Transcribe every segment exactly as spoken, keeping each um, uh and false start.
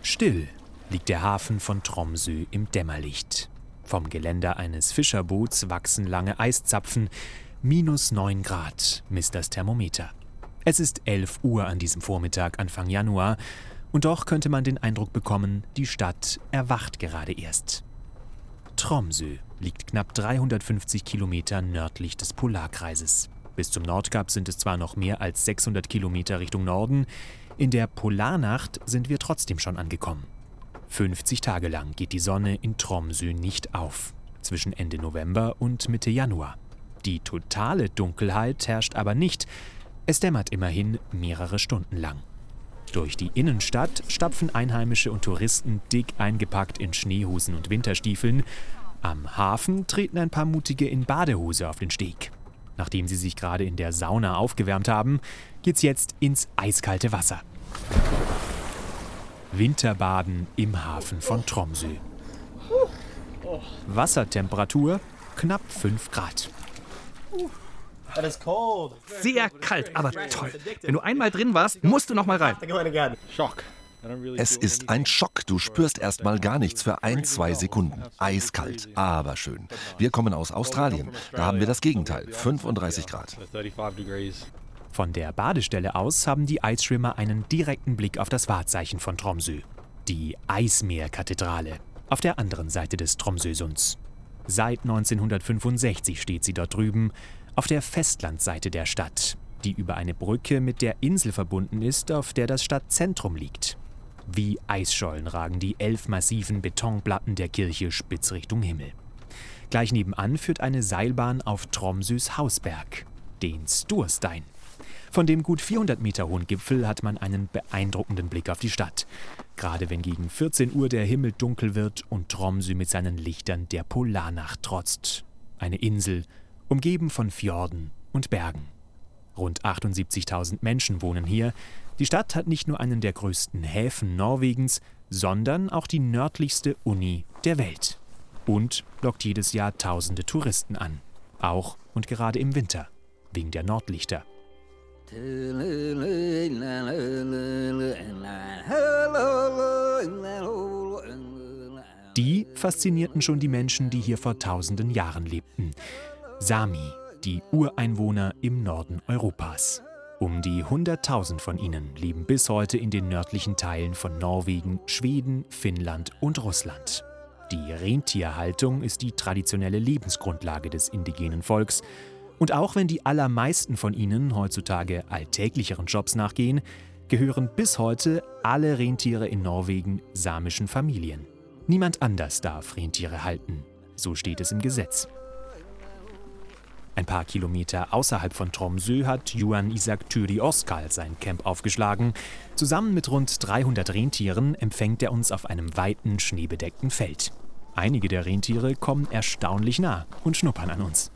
Still liegt der Hafen von Tromsø im Dämmerlicht. Vom Geländer eines Fischerboots wachsen lange Eiszapfen. Minus neun Grad misst das Thermometer. Es ist elf Uhr an diesem Vormittag Anfang Januar und doch könnte man den Eindruck bekommen, die Stadt erwacht gerade erst. Tromsø liegt knapp dreihundertfünfzig Kilometer nördlich des Polarkreises. Bis zum Nordkap sind es zwar noch mehr als sechshundert Kilometer Richtung Norden, in der Polarnacht sind wir trotzdem schon angekommen. fünfzig Tage lang geht die Sonne in Tromsø nicht auf, zwischen Ende November und Mitte Januar. Die totale Dunkelheit herrscht aber nicht, es dämmert immerhin mehrere Stunden lang. Durch die Innenstadt stapfen Einheimische und Touristen dick eingepackt in Schneehosen und Winterstiefeln. Am Hafen treten ein paar Mutige in Badehose auf den Steg. Nachdem sie sich gerade in der Sauna aufgewärmt haben, geht's jetzt ins eiskalte Wasser. Winterbaden im Hafen von Tromsø. Wassertemperatur knapp fünf Grad. Sehr kalt, aber toll. Wenn du einmal drin warst, musst du noch mal rein. Es ist ein Schock. Du spürst erst mal gar nichts für ein, zwei Sekunden. Eiskalt, aber schön. Wir kommen aus Australien. Da haben wir das Gegenteil, fünfunddreißig Grad. Von der Badestelle aus haben die Eisschwimmer einen direkten Blick auf das Wahrzeichen von Tromsø. Die Eismeerkathedrale auf der anderen Seite des Tromsøsunds. Seit neunzehnhundertfünfundsechzig steht sie dort drüben, auf der Festlandseite der Stadt, die über eine Brücke mit der Insel verbunden ist, auf der das Stadtzentrum liegt. Wie Eisschollen ragen die elf massiven Betonplatten der Kirche spitz Richtung Himmel. Gleich nebenan führt eine Seilbahn auf Tromsøs Hausberg, den Storstein. Von dem gut vierhundert Meter hohen Gipfel hat man einen beeindruckenden Blick auf die Stadt. Gerade wenn gegen vierzehn Uhr der Himmel dunkel wird und Tromsø mit seinen Lichtern der Polarnacht trotzt. Eine Insel, umgeben von Fjorden und Bergen. Rund achtundsiebzigtausend Menschen wohnen hier. Die Stadt hat nicht nur einen der größten Häfen Norwegens, sondern auch die nördlichste Uni der Welt. Und lockt jedes Jahr tausende Touristen an. Auch und gerade im Winter, wegen der Nordlichter. Die faszinierten schon die Menschen, die hier vor tausenden Jahren lebten. Sami, die Ureinwohner im Norden Europas. Um die hunderttausend von ihnen leben bis heute in den nördlichen Teilen von Norwegen, Schweden, Finnland und Russland. Die Rentierhaltung ist die traditionelle Lebensgrundlage des indigenen Volks. Und auch wenn die allermeisten von ihnen heutzutage alltäglicheren Jobs nachgehen, gehören bis heute alle Rentiere in Norwegen samischen Familien. Niemand anders darf Rentiere halten. So steht es im Gesetz. Ein paar Kilometer außerhalb von Tromsø hat Johan Isak Thyri Oskal sein Camp aufgeschlagen. Zusammen mit rund dreihundert Rentieren empfängt er uns auf einem weiten, schneebedeckten Feld. Einige der Rentiere kommen erstaunlich nah und schnuppern an uns.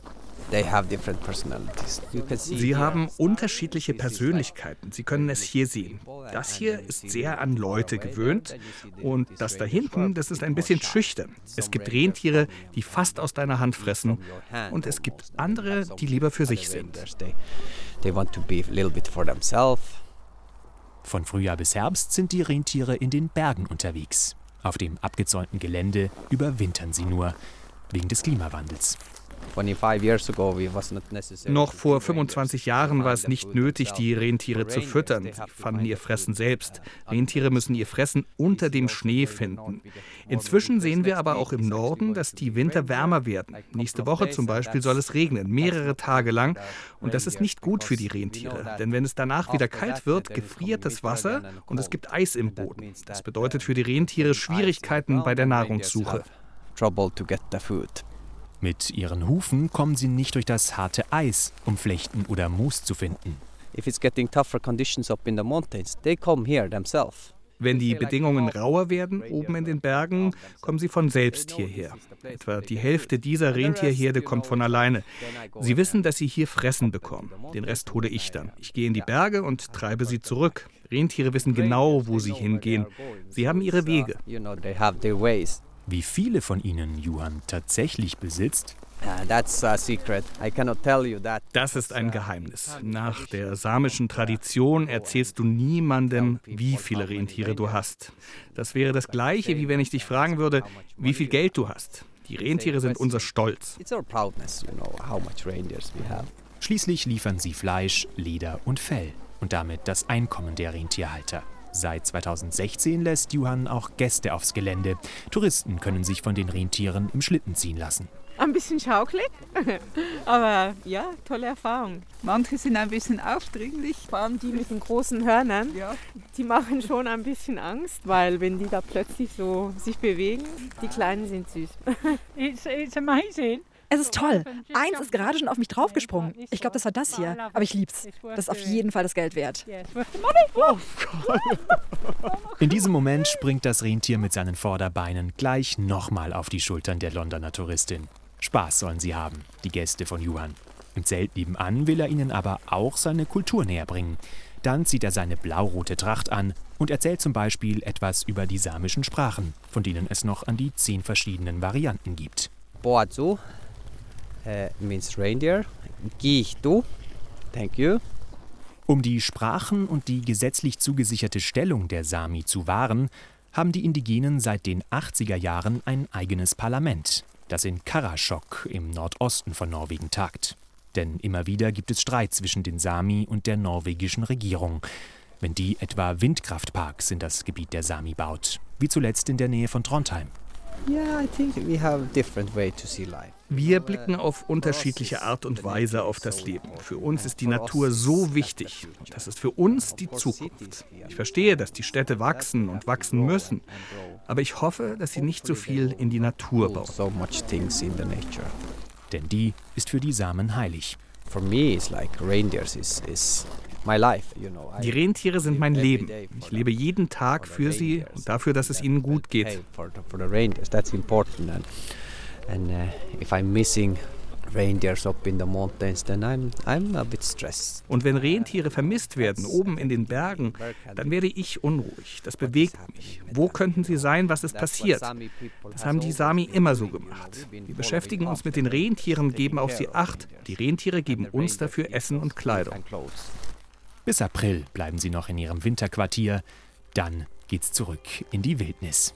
Sie haben unterschiedliche Persönlichkeiten. Sie können es hier sehen. Das hier ist sehr an Leute gewöhnt und das da hinten, das ist ein bisschen schüchtern. Es gibt Rentiere, die fast aus deiner Hand fressen und es gibt andere, die lieber für sich sind. Von Frühjahr bis Herbst sind die Rentiere in den Bergen unterwegs. Auf dem abgezäunten Gelände überwintern sie nur, wegen des Klimawandels. Noch vor fünfundzwanzig Jahren war es nicht nötig, die Rentiere zu füttern. Sie fanden ihr Fressen selbst. Rentiere müssen ihr Fressen unter dem Schnee finden. Inzwischen sehen wir aber auch im Norden, dass die Winter wärmer werden. Nächste Woche zum Beispiel soll es regnen, mehrere Tage lang. Und das ist nicht gut für die Rentiere. Denn wenn es danach wieder kalt wird, gefriert das Wasser und es gibt Eis im Boden. Das bedeutet für die Rentiere Schwierigkeiten bei der Nahrungssuche. Mit ihren Hufen kommen sie nicht durch das harte Eis, um Flechten oder Moos zu finden. Wenn die Bedingungen rauer werden, oben in den Bergen, kommen sie von selbst hierher. Etwa die Hälfte dieser Rentierherde kommt von alleine. Sie wissen, dass sie hier Fressen bekommen. Den Rest hole ich dann. Ich gehe in die Berge und treibe sie zurück. Rentiere wissen genau, wo sie hingehen. Sie haben ihre Wege. Wie viele von ihnen Johan tatsächlich besitzt, Das ist ein Geheimnis. Nach der samischen Tradition erzählst du niemandem, wie viele Rentiere du hast. Das wäre das Gleiche, wie wenn ich dich fragen würde, wie viel Geld du hast. Die Rentiere sind unser Stolz. Schließlich liefern sie Fleisch, Leder und Fell und damit das Einkommen der Rentierhalter. Seit zweitausendsechzehn lässt Johan auch Gäste aufs Gelände. Touristen können sich von den Rentieren im Schlitten ziehen lassen. Ein bisschen schaukelig, aber ja, tolle Erfahrung. Manche sind ein bisschen aufdringlich. Vor allem die mit den großen Hörnern, ja. Die machen schon ein bisschen Angst, weil wenn die da plötzlich so sich bewegen, die Kleinen sind süß. It's, it's amazing. Es ist toll. Eins ist gerade schon auf mich draufgesprungen. Ich glaube, das war das hier. Aber ich lieb's. Das ist auf jeden Fall das Geld wert. Oh Gott. In diesem Moment springt das Rentier mit seinen Vorderbeinen gleich nochmal auf die Schultern der Londoner Touristin. Spaß sollen sie haben, die Gäste von Johan. Im Zelt nebenan will er ihnen aber auch seine Kultur näher bringen. Dann zieht er seine blau-rote Tracht an und erzählt zum Beispiel etwas über die samischen Sprachen, von denen es noch an die zehn verschiedenen Varianten gibt. Boazu uh, means reindeer. Gihtu, thank you. Um die Sprachen und die gesetzlich zugesicherte Stellung der Sami zu wahren, haben die Indigenen seit den achtziger Jahren ein eigenes Parlament, das in Karasjok im Nordosten von Norwegen tagt. Denn immer wieder gibt es Streit zwischen den Sami und der norwegischen Regierung, wenn die etwa Windkraftparks in das Gebiet der Sami baut, wie zuletzt in der Nähe von Trondheim. Wir blicken auf unterschiedliche Art und Weise auf das Leben. Für uns ist die Natur so wichtig. Das ist für uns die Zukunft. Ich verstehe, dass die Städte wachsen und wachsen müssen. Aber ich hoffe, dass sie nicht so viel in die Natur bauen. Denn die ist für die Samen heilig. Die Rentiere sind mein Leben. Ich lebe jeden Tag für sie und dafür, dass es ihnen gut geht. Und wenn Rentiere vermisst werden, oben in den Bergen, dann werde ich unruhig. Das bewegt mich. Wo könnten sie sein? Was ist passiert? Das haben die Sami immer so gemacht. Wir beschäftigen uns mit den Rentieren, geben auf sie Acht. Die Rentiere geben uns dafür Essen und Kleidung. Bis April bleiben sie noch in ihrem Winterquartier. Dann geht's zurück in die Wildnis.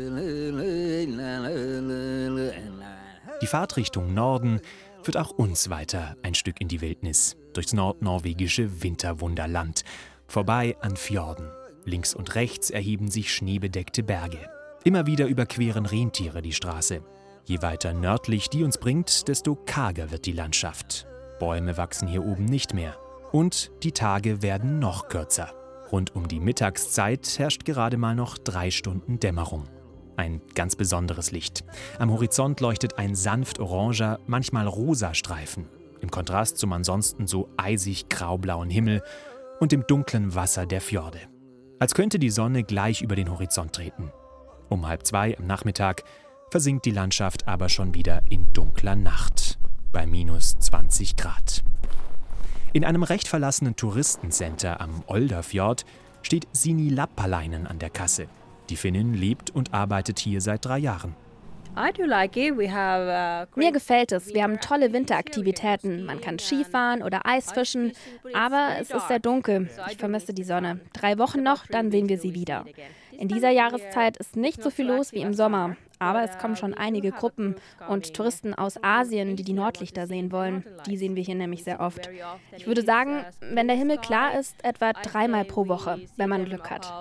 Die Fahrt Richtung Norden führt auch uns weiter ein Stück in die Wildnis, durchs nordnorwegische Winterwunderland, vorbei an Fjorden. Links und rechts erheben sich schneebedeckte Berge. Immer wieder überqueren Rentiere die Straße. Je weiter nördlich die uns bringt, desto karger wird die Landschaft. Bäume wachsen hier oben nicht mehr. Und die Tage werden noch kürzer. Rund um die Mittagszeit herrscht gerade mal noch drei Stunden Dämmerung. Ein ganz besonderes Licht. Am Horizont leuchtet ein sanft oranger, manchmal rosa Streifen. Im Kontrast zum ansonsten so eisig graublauen Himmel und dem dunklen Wasser der Fjorde. Als könnte die Sonne gleich über den Horizont treten. Um halb zwei am Nachmittag versinkt die Landschaft aber schon wieder in dunkler Nacht. Bei minus zwanzig Grad. In einem recht verlassenen Touristencenter am Oldafjord steht Sini Lappalainen an der Kasse. Die Finnin lebt und arbeitet hier seit drei Jahren. Mir gefällt es. Wir haben tolle Winteraktivitäten. Man kann Skifahren oder Eisfischen, aber es ist sehr dunkel. Ich vermisse die Sonne. Drei Wochen noch, dann sehen wir sie wieder. In dieser Jahreszeit ist nicht so viel los wie im Sommer. Aber es kommen schon einige Gruppen und Touristen aus Asien, die die Nordlichter sehen wollen. Die sehen wir hier nämlich sehr oft. Ich würde sagen, wenn der Himmel klar ist, etwa dreimal pro Woche, wenn man Glück hat.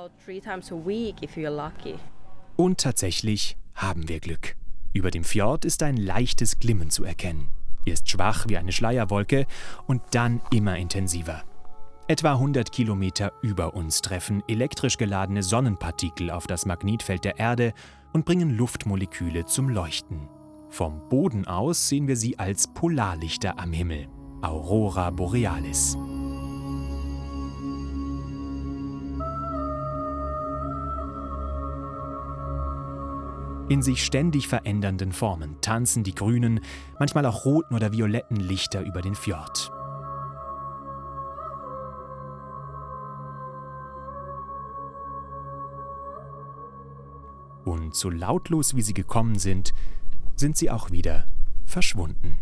Und tatsächlich haben wir Glück. Über dem Fjord ist ein leichtes Glimmen zu erkennen. Erst schwach wie eine Schleierwolke und dann immer intensiver. Etwa hundert Kilometer über uns treffen elektrisch geladene Sonnenpartikel auf das Magnetfeld der Erde und bringen Luftmoleküle zum Leuchten. Vom Boden aus sehen wir sie als Polarlichter am Himmel, Aurora Borealis. In sich ständig verändernden Formen tanzen die grünen, manchmal auch roten oder violetten Lichter über den Fjord. Und so lautlos wie sie gekommen sind, sind sie auch wieder verschwunden.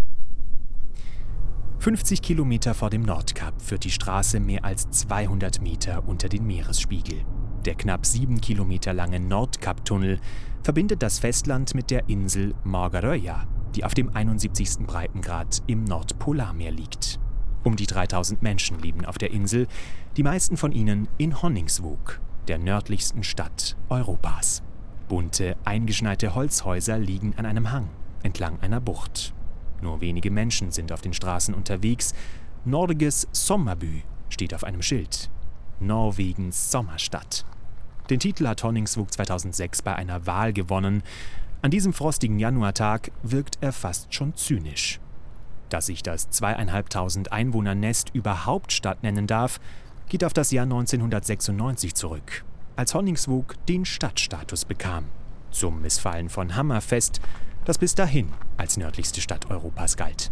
fünfzig Kilometer vor dem Nordkap führt die Straße mehr als zweihundert Meter unter den Meeresspiegel. Der knapp sieben Kilometer lange Nordkap-Tunnel verbindet das Festland mit der Insel Margaröja, die auf dem einundsiebzigsten Breitengrad im Nordpolarmeer liegt. Um die dreitausend Menschen leben auf der Insel, die meisten von ihnen in Honningsvåg, der nördlichsten Stadt Europas. Bunte, eingeschneite Holzhäuser liegen an einem Hang entlang einer Bucht. Nur wenige Menschen sind auf den Straßen unterwegs. Norges Sommarby steht auf einem Schild. Norwegens Sommerstadt. Den Titel hat Honningsvåg zweitausendsechs bei einer Wahl gewonnen. An diesem frostigen Januartag wirkt er fast schon zynisch. Dass sich das zweieinhalbtausend Einwohner-Nest überhaupt Stadt nennen darf, geht auf das Jahr neunzehnhundertsechsundneunzig zurück, als Honningsvåg den Stadtstatus bekam. Zum Missfallen von Hammerfest, das bis dahin als nördlichste Stadt Europas galt.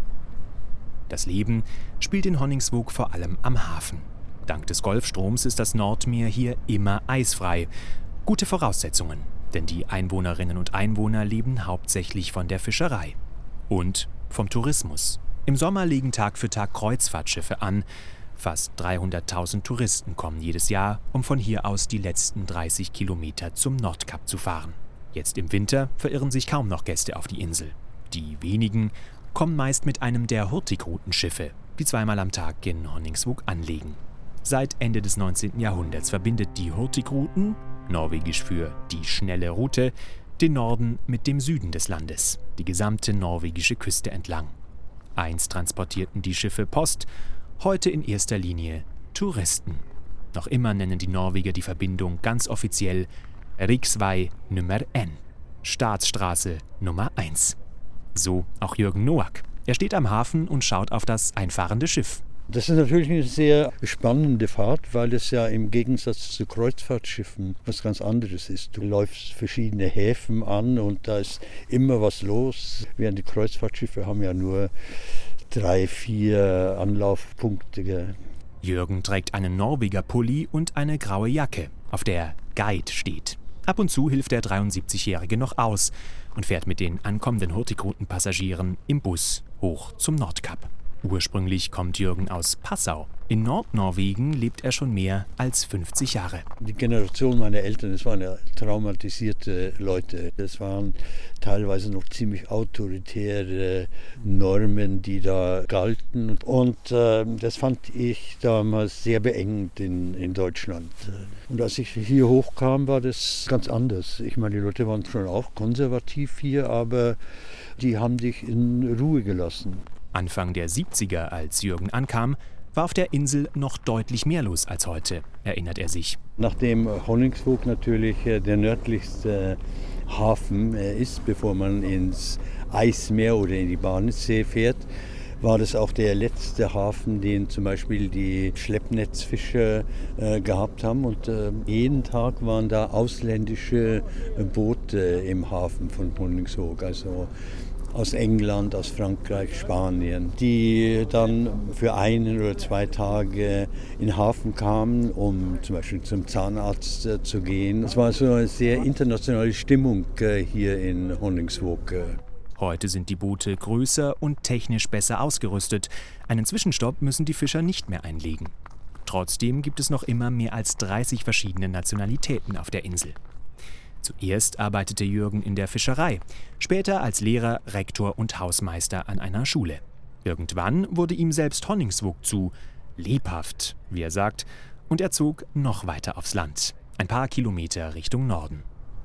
Das Leben spielt in Honningsvåg vor allem am Hafen. Dank des Golfstroms ist das Nordmeer hier immer eisfrei. Gute Voraussetzungen, denn die Einwohnerinnen und Einwohner leben hauptsächlich von der Fischerei und vom Tourismus. Im Sommer legen Tag für Tag Kreuzfahrtschiffe an. Fast dreihunderttausend Touristen kommen jedes Jahr, um von hier aus die letzten dreißig Kilometer zum Nordkap zu fahren. Jetzt im Winter verirren sich kaum noch Gäste auf die Insel. Die wenigen kommen meist mit einem der Hurtigruten-Schiffe, die zweimal am Tag in Honningsvåg anlegen. Seit Ende des neunzehnten Jahrhunderts verbindet die Hurtigruten, norwegisch für die schnelle Route, den Norden mit dem Süden des Landes, die gesamte norwegische Küste entlang. Einst transportierten die Schiffe Post, heute in erster Linie Touristen. Noch immer nennen die Norweger die Verbindung ganz offiziell Riksvei Nummer N, Staatsstraße Nummer eins. So auch Jürgen Noack. Er steht am Hafen und schaut auf das einfahrende Schiff. Das ist natürlich eine sehr spannende Fahrt, weil es ja im Gegensatz zu Kreuzfahrtschiffen was ganz anderes ist. Du läufst verschiedene Häfen an und da ist immer was los. Während die Kreuzfahrtschiffe haben ja nur drei, vier Anlaufpunkte. Jürgen trägt einen Norweger Pulli und eine graue Jacke, auf der Guide steht. Ab und zu hilft der dreiundsiebzigjährige noch aus und fährt mit den ankommenden Hurtigruten-Passagieren im Bus hoch zum Nordkap. Ursprünglich kommt Jürgen aus Passau. In Nordnorwegen lebt er schon mehr als fünfzig Jahre. Die Generation meiner Eltern, das waren ja traumatisierte Leute. Das waren teilweise noch ziemlich autoritäre Normen, die da galten. Und äh, das fand ich damals sehr beengend in, in Deutschland. Und als ich hier hochkam, war das ganz anders. Ich meine, die Leute waren schon auch konservativ hier, aber die haben dich in Ruhe gelassen. Anfang der siebziger, als Jürgen ankam, war auf der Insel noch deutlich mehr los als heute, erinnert er sich. Nachdem Honningsvåg natürlich der nördlichste Hafen ist, bevor man ins Eismeer oder in die Barentssee fährt, war das auch der letzte Hafen, den zum Beispiel die Schleppnetzfischer äh, gehabt haben. Und äh, jeden Tag waren da ausländische äh, Boote im Hafen von Honningsvåg, also aus England, aus Frankreich, Spanien, die dann für einen oder zwei Tage in den Hafen kamen, um zum Beispiel zum Zahnarzt äh, zu gehen. Es war so eine sehr internationale Stimmung äh, hier in Honningsvåg. Heute sind die Boote größer und technisch besser ausgerüstet. Einen Zwischenstopp müssen die Fischer nicht mehr einlegen. Trotzdem gibt es noch immer mehr als dreißig verschiedene Nationalitäten auf der Insel. Zuerst arbeitete Jürgen in der Fischerei, später als Lehrer, Rektor und Hausmeister an einer Schule. Irgendwann wurde ihm selbst Honningsvåg zu lebhaft, wie er sagt, und er zog noch weiter aufs Land, ein paar Kilometer Richtung Norden.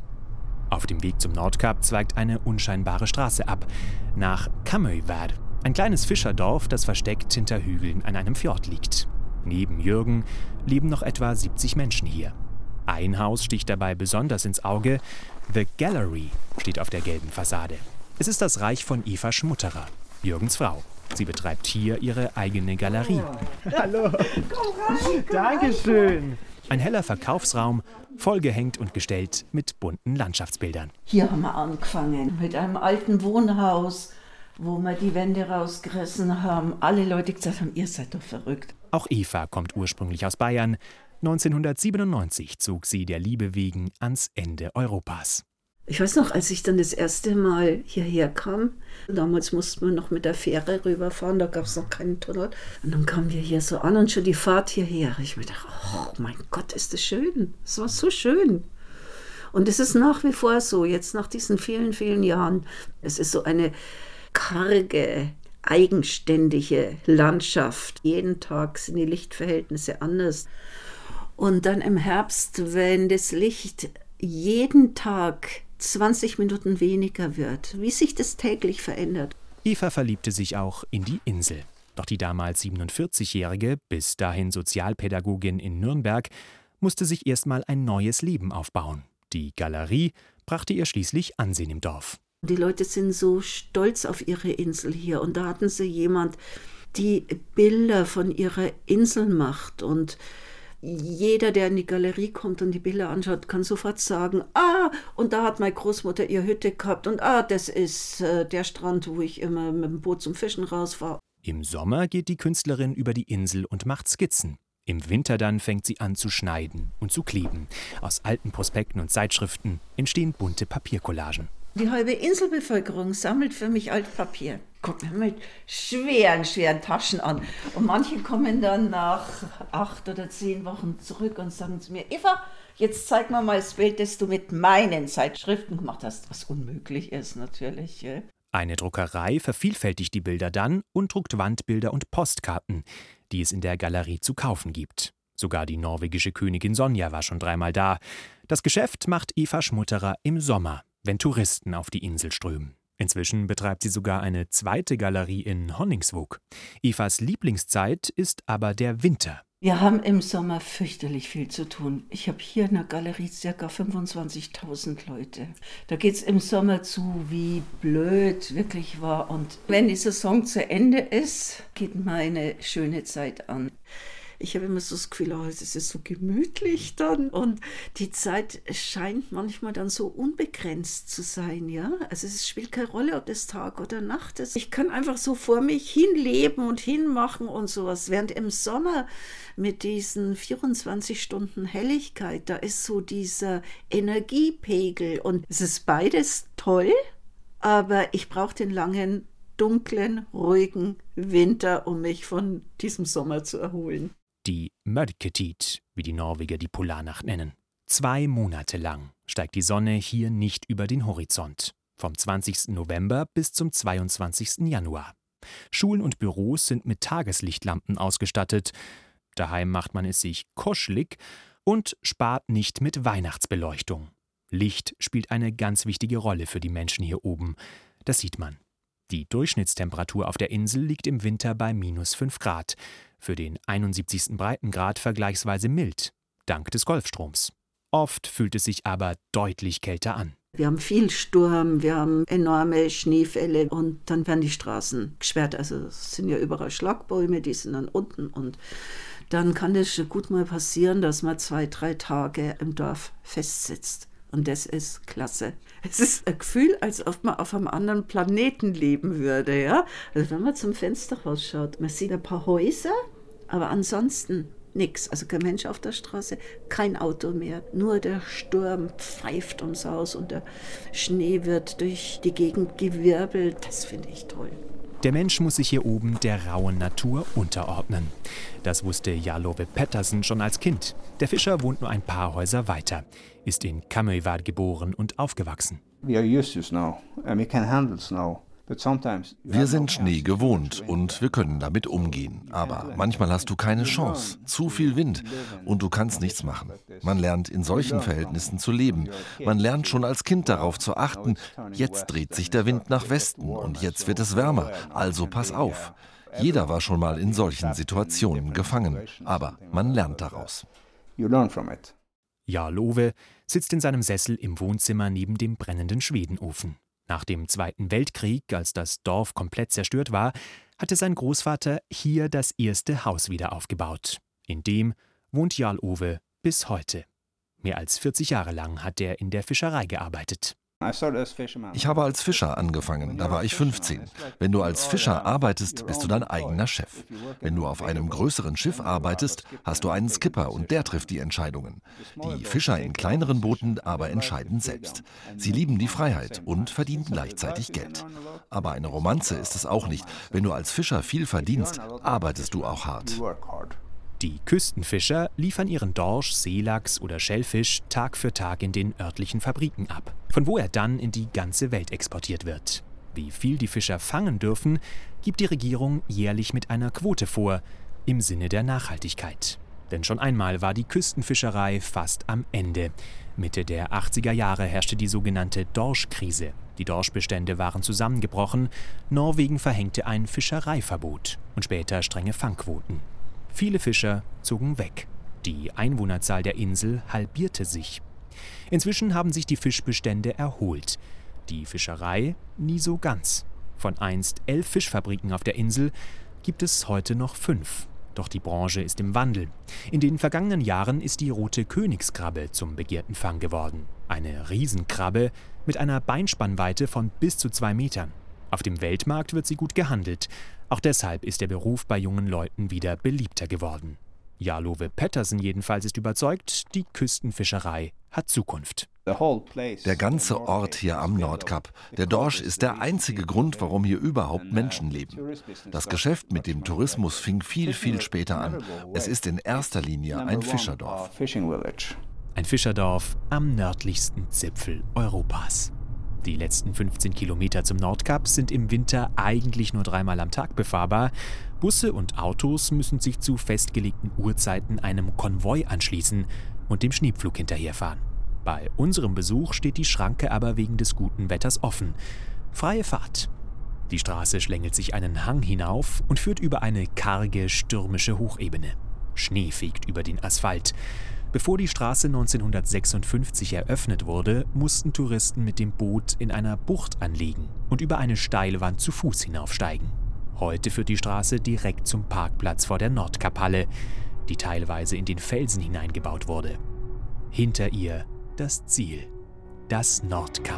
Auf dem Weg zum Nordkap zweigt eine unscheinbare Straße ab, nach Kamøyvær, ein kleines Fischerdorf, das versteckt hinter Hügeln an einem Fjord liegt. Neben Jürgen leben noch etwa siebzig Menschen hier. Ein Haus sticht dabei besonders ins Auge. The Gallery steht auf der gelben Fassade. Es ist das Reich von Eva Schmutterer, Jürgens Frau. Sie betreibt hier ihre eigene Galerie. Hallo. Komm rein. Dankeschön. Ein heller Verkaufsraum, vollgehängt und gestellt mit bunten Landschaftsbildern. Hier haben wir angefangen mit einem alten Wohnhaus, wo wir die Wände rausgerissen haben. Alle Leute gesagt haben, ihr seid doch verrückt. Auch Eva kommt ursprünglich aus Bayern. neunzehnhundertsiebenundneunzig zog sie der Liebe wegen ans Ende Europas. Ich weiß noch, als ich dann das erste Mal hierher kam, damals mussten wir noch mit der Fähre rüberfahren, da gab es noch keinen Tunnel. Und dann kamen wir hier so an und schon die Fahrt hierher. Ich mir dachte, oh mein Gott, ist das schön. Es war so schön. Und es ist nach wie vor so, jetzt nach diesen vielen, vielen Jahren. Es ist so eine karge, eigenständige Landschaft. Jeden Tag sind die Lichtverhältnisse anders. Und dann im Herbst, wenn das Licht jeden Tag zwanzig Minuten weniger wird, wie sich das täglich verändert. Eva verliebte sich auch in die Insel. Doch die damals siebenundvierzigjährige, bis dahin Sozialpädagogin in Nürnberg, musste sich erstmal ein neues Leben aufbauen. Die Galerie brachte ihr schließlich Ansehen im Dorf. Die Leute sind so stolz auf ihre Insel hier. Und da hatten sie jemand, die Bilder von ihrer Insel macht. Und jeder, der in die Galerie kommt und die Bilder anschaut, kann sofort sagen, ah, und da hat meine Großmutter ihre Hütte gehabt und ah, das ist äh, der Strand, wo ich immer mit dem Boot zum Fischen rausfahre. Im Sommer geht die Künstlerin über die Insel und macht Skizzen. Im Winter dann fängt sie an zu schneiden und zu kleben. Aus alten Prospekten und Zeitschriften entstehen bunte Papiercollagen. Die halbe Inselbevölkerung sammelt für mich Altpapier. Guck mir mit schweren, schweren Taschen an. Und manche kommen dann nach acht oder zehn Wochen zurück und sagen zu mir, Eva, jetzt zeig mir mal das Bild, das du mit meinen Zeitschriften gemacht hast. Was unmöglich ist natürlich. Ja. Eine Druckerei vervielfältigt die Bilder dann und druckt Wandbilder und Postkarten, die es in der Galerie zu kaufen gibt. Sogar die norwegische Königin Sonja war schon dreimal da. Das Geschäft macht Eva Schmutterer im Sommer, wenn Touristen auf die Insel strömen. Inzwischen betreibt sie sogar eine zweite Galerie in Honningsvåg. Evas Lieblingszeit ist aber der Winter. Wir haben im Sommer fürchterlich viel zu tun. Ich habe hier in der Galerie ca. fünfundzwanzigtausend Leute. Da geht es im Sommer zu, wie blöd wirklich war. Und wenn die Saison zu Ende ist, geht meine schöne Zeit an. Ich habe immer so das Gefühl, oh, es ist so gemütlich dann. Und die Zeit scheint manchmal dann so unbegrenzt zu sein, ja. Also es spielt keine Rolle, ob das Tag oder Nacht ist. Ich kann einfach so vor mich hinleben und hinmachen und sowas. Während im Sommer mit diesen vierundzwanzig Stunden Helligkeit, da ist so dieser Energiepegel. Und es ist beides toll, aber ich brauche den langen, dunklen, ruhigen Winter, um mich von diesem Sommer zu erholen. Die Mørketid, wie die Norweger die Polarnacht nennen. Zwei Monate lang steigt die Sonne hier nicht über den Horizont. Vom zwanzigsten November bis zum zweiundzwanzigsten Januar. Schulen und Büros sind mit Tageslichtlampen ausgestattet. Daheim macht man es sich kuschelig und spart nicht mit Weihnachtsbeleuchtung. Licht spielt eine ganz wichtige Rolle für die Menschen hier oben. Das sieht man. Die Durchschnittstemperatur auf der Insel liegt im Winter bei minus fünf Grad. Für den einundsiebzigsten Breitengrad vergleichsweise mild, dank des Golfstroms. Oft fühlt es sich aber deutlich kälter an. Wir haben viel Sturm, wir haben enorme Schneefälle und dann werden die Straßen gesperrt. Also es sind ja überall Schlagbäume, die sind dann unten. Und dann kann es schon gut mal passieren, dass man zwei, drei Tage im Dorf festsitzt. Und das ist klasse. Es ist ein Gefühl, als ob man auf einem anderen Planeten leben würde. Ja? Also wenn man zum Fenster rausschaut, man sieht ein paar Häuser, aber ansonsten nichts. Also kein Mensch auf der Straße, kein Auto mehr. Nur der Sturm pfeift ums Haus und der Schnee wird durch die Gegend gewirbelt. Das finde ich toll. Der Mensch muss sich hier oben der rauen Natur unterordnen. Das wusste Jarlove Pettersen schon als Kind. Der Fischer wohnt nur ein paar Häuser weiter, ist in Kamøyvær geboren und aufgewachsen. Wir sind Schnee gewohnt und wir können damit umgehen. Aber manchmal hast du keine Chance, zu viel Wind und du kannst nichts machen. Man lernt in solchen Verhältnissen zu leben. Man lernt schon als Kind darauf zu achten, jetzt dreht sich der Wind nach Westen und jetzt wird es wärmer, also pass auf. Jeder war schon mal in solchen Situationen gefangen, aber man lernt daraus. Jarlove sitzt in seinem Sessel im Wohnzimmer neben dem brennenden Schwedenofen. Nach dem Zweiten Weltkrieg, als das Dorf komplett zerstört war, hatte sein Großvater hier das erste Haus wieder aufgebaut. In dem wohnt Jarl Ove bis heute. Mehr als vierzig Jahre lang hat er in der Fischerei gearbeitet. Ich habe als Fischer angefangen, da war ich fünfzehn. Wenn du als Fischer arbeitest, bist du dein eigener Chef. Wenn du auf einem größeren Schiff arbeitest, hast du einen Skipper und der trifft die Entscheidungen. Die Fischer in kleineren Booten aber entscheiden selbst. Sie lieben die Freiheit und verdienen gleichzeitig Geld. Aber eine Romanze ist es auch nicht. Wenn du als Fischer viel verdienst, arbeitest du auch hart. Die Küstenfischer liefern ihren Dorsch, Seelachs oder Schellfisch Tag für Tag in den örtlichen Fabriken ab, von wo er dann in die ganze Welt exportiert wird. Wie viel die Fischer fangen dürfen, gibt die Regierung jährlich mit einer Quote vor, im Sinne der Nachhaltigkeit. Denn schon einmal war die Küstenfischerei fast am Ende. Mitte der achtziger Jahre herrschte die sogenannte Dorschkrise. Die Dorschbestände waren zusammengebrochen, Norwegen verhängte ein Fischereiverbot und später strenge Fangquoten. Viele Fischer zogen weg. Die Einwohnerzahl der Insel halbierte sich. Inzwischen haben sich die Fischbestände erholt. Die Fischerei nie so ganz. Von einst elf Fischfabriken auf der Insel gibt es heute noch fünf. Doch die Branche ist im Wandel. In den vergangenen Jahren ist die rote Königskrabbe zum begehrten Fang geworden. Eine Riesenkrabbe mit einer Beinspannweite von bis zu zwei Metern. Auf dem Weltmarkt wird sie gut gehandelt. Auch deshalb ist der Beruf bei jungen Leuten wieder beliebter geworden. Jarlove Pettersen jedenfalls ist überzeugt, die Küstenfischerei hat Zukunft. Der ganze Ort hier am Nordkap, der Dorsch ist der einzige Grund, warum hier überhaupt Menschen leben. Das Geschäft mit dem Tourismus fing viel, viel später an. Es ist in erster Linie ein Fischerdorf. Ein Fischerdorf am nördlichsten Zipfel Europas. Die letzten fünfzehn Kilometer zum Nordkap sind im Winter eigentlich nur dreimal am Tag befahrbar. Busse und Autos müssen sich zu festgelegten Uhrzeiten einem Konvoi anschließen und dem Schneepflug hinterherfahren. Bei unserem Besuch steht die Schranke aber wegen des guten Wetters offen. Freie Fahrt. Die Straße schlängelt sich einen Hang hinauf und führt über eine karge, stürmische Hochebene. Schnee fegt über den Asphalt. Bevor die Straße neunzehnhundertsechsundfünfzig eröffnet wurde, mussten Touristen mit dem Boot in einer Bucht anlegen und über eine Steilwand zu Fuß hinaufsteigen. Heute führt die Straße direkt zum Parkplatz vor der Nordkaphalle, die teilweise in den Felsen hineingebaut wurde. Hinter ihr das Ziel, das Nordkap.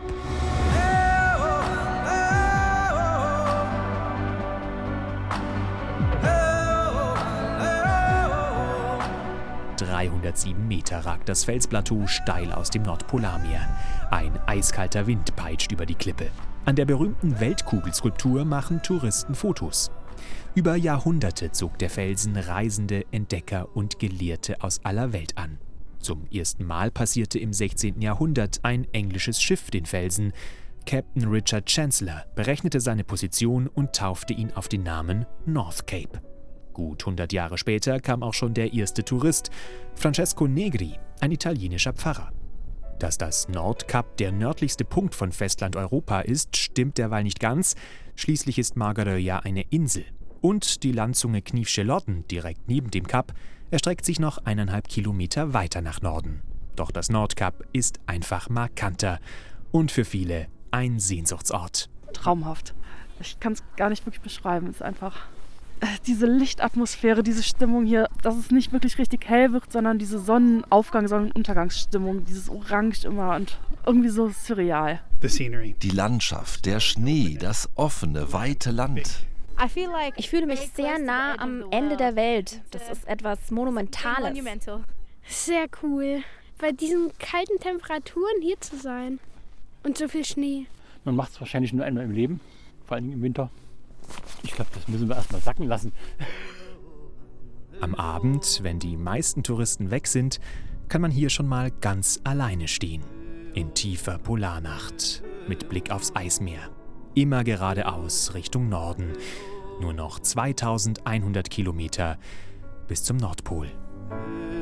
dreihundertsieben Meter ragt das Felsplateau steil aus dem Nordpolarmeer. Ein eiskalter Wind peitscht über die Klippe. An der berühmten Weltkugelskulptur machen Touristen Fotos. Über Jahrhunderte zog der Felsen Reisende, Entdecker und Gelehrte aus aller Welt an. Zum ersten Mal passierte im sechzehnten Jahrhundert ein englisches Schiff den Felsen. Captain Richard Chancellor berechnete seine Position und taufte ihn auf den Namen North Cape. Gut hundert Jahre später kam auch schon der erste Tourist, Francesco Negri, ein italienischer Pfarrer. Dass das Nordkap der nördlichste Punkt von Festlandeuropa ist, stimmt derweil nicht ganz. Schließlich ist Margaröja eine Insel. Und die Landzunge Kniefschelotten, direkt neben dem Kap, erstreckt sich noch eineinhalb Kilometer weiter nach Norden. Doch das Nordkap ist einfach markanter und für viele ein Sehnsuchtsort. Traumhaft. Ich kann es gar nicht wirklich beschreiben. Es ist einfach diese Lichtatmosphäre, diese Stimmung hier, dass es nicht wirklich richtig hell wird, sondern diese Sonnenaufgang-, Sonnenuntergangsstimmung, dieses Orange immer und irgendwie so surreal. Die Landschaft, der Schnee, das offene, weite Land. Ich fühle mich sehr nah am Ende der Welt. Das ist etwas Monumentales. Sehr cool, bei diesen kalten Temperaturen hier zu sein und so viel Schnee. Man macht es wahrscheinlich nur einmal im Leben, vor allem im Winter. Ich glaube, das müssen wir erstmal sacken lassen. Am Abend, wenn die meisten Touristen weg sind, kann man hier schon mal ganz alleine stehen. In tiefer Polarnacht, mit Blick aufs Eismeer. Immer geradeaus Richtung Norden. Nur noch zweitausendeinhundert Kilometer bis zum Nordpol.